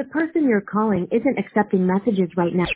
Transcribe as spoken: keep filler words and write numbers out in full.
person you're calling isn't accepting messages right now.